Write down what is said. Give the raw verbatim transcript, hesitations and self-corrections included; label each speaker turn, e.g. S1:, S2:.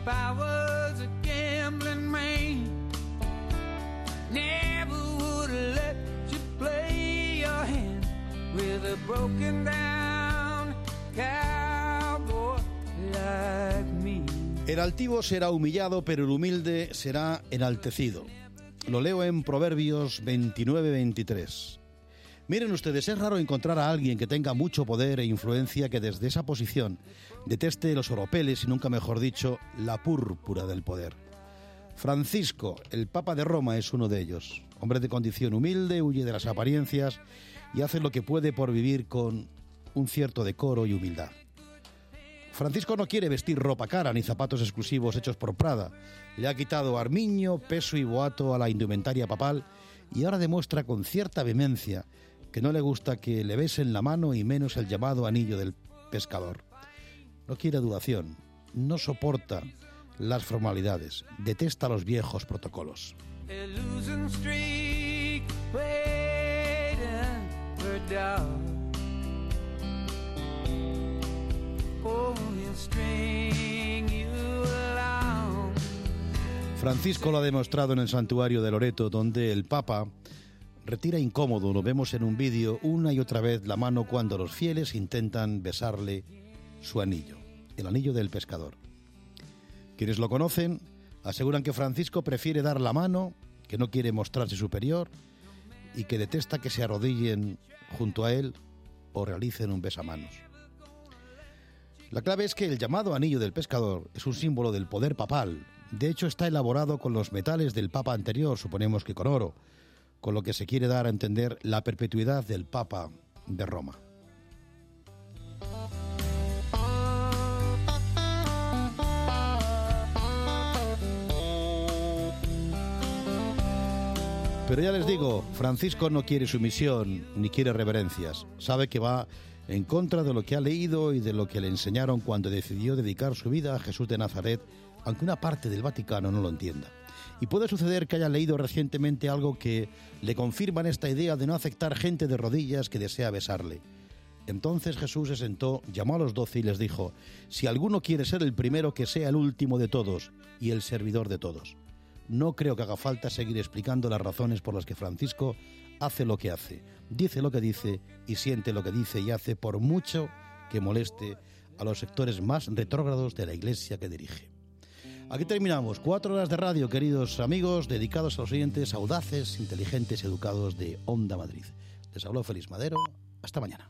S1: I was a gambling man, never would let you play your hand with a broken down cowboy like me.
S2: El altivo será humillado, pero el humilde será enaltecido. Lo leo en Proverbios veintinueve veintitrés. Miren ustedes, es raro encontrar a alguien que tenga mucho poder e influencia que desde esa posición deteste los oropeles y, nunca mejor dicho, la púrpura del poder. Francisco, el Papa de Roma, es uno de ellos. Hombre de condición humilde, huye de las apariencias y hace lo que puede por vivir con un cierto decoro y humildad. Francisco no quiere vestir ropa cara ni zapatos exclusivos hechos por Prada. Le ha quitado armiño, peso y boato a la indumentaria papal y ahora demuestra con cierta vehemencia que no le gusta que le besen la mano y menos el llamado anillo del pescador. No quiere adulación, no soporta las formalidades, detesta los viejos protocolos. Francisco lo ha demostrado en el santuario de Loreto, donde el Papa retira incómodo, lo vemos en un vídeo, una y otra vez la mano cuando los fieles intentan besarle su anillo, el anillo del pescador. Quienes lo conocen aseguran que Francisco prefiere dar la mano, que no quiere mostrarse superior y que detesta que se arrodillen junto a él o realicen un besamanos. La clave es que el llamado anillo del pescador es un símbolo del poder papal. De hecho, está elaborado con los metales del Papa anterior, suponemos que con oro, con lo que se quiere dar a entender la perpetuidad del Papa de Roma. Pero ya les digo, Francisco no quiere sumisión ni quiere reverencias. Sabe que va en contra de lo que ha leído y de lo que le enseñaron cuando decidió dedicar su vida a Jesús de Nazaret, aunque una parte del Vaticano no lo entienda. Y puede suceder que haya leído recientemente algo que le confirma en esta idea de no aceptar gente de rodillas que desea besarle. Entonces Jesús se sentó, llamó a los doce y les dijo: si alguno quiere ser el primero, que sea el último de todos y el servidor de todos. No creo que haga falta seguir explicando las razones por las que Francisco hace lo que hace, dice lo que dice y siente lo que dice y hace, por mucho que moleste a los sectores más retrógrados de la Iglesia que dirige. Aquí terminamos cuatro horas de radio, queridos amigos, dedicados a los oyentes audaces, inteligentes, educados de Onda Madrid. Les habló Félix Madero. Hasta mañana.